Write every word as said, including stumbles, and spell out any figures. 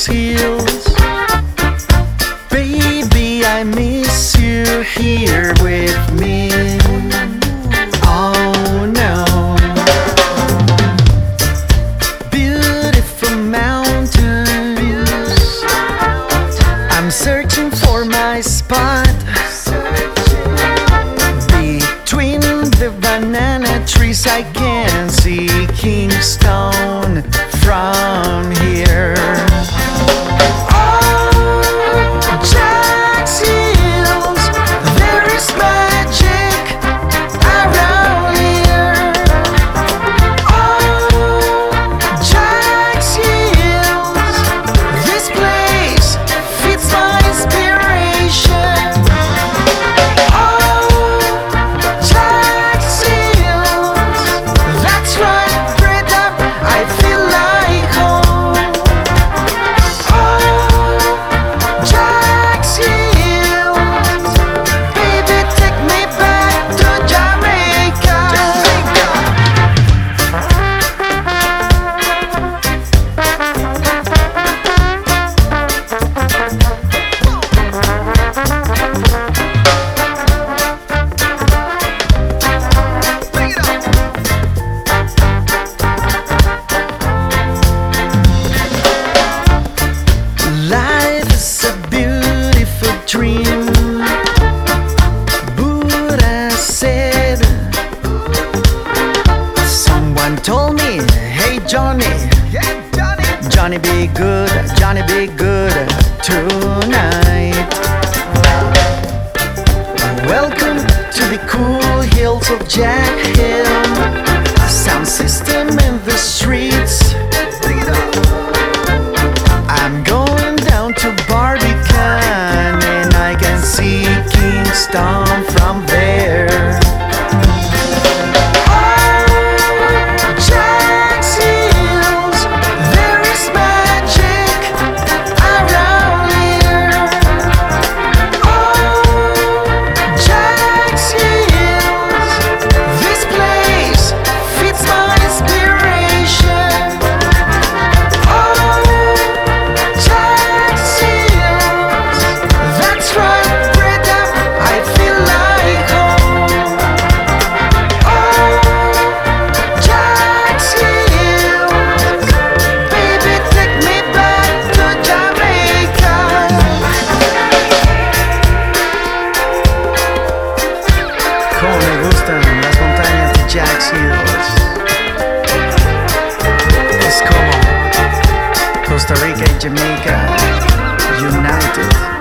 Jack's Hills. Baby, I miss you here with me. Oh no. Beautiful mountains, I'm searching for my spot. Between the banana trees I can see Kingston from here. Dream, Buddha said. Someone told me, hey Johnny, yeah, Johnny, Johnny be good, Johnny be good tonight. Welcome to the cool hills of Jack Hill. A sound system in the streets. I'm going down to Barbican, I can see Kingston from there. Oh, Jack's Hills, there is magic around here. Oh, Jack's Hills, this place fits my inspiration. Oh, Jack's Hills, that's right. Jack's Hills. Es como Costa Rica y Jamaica united.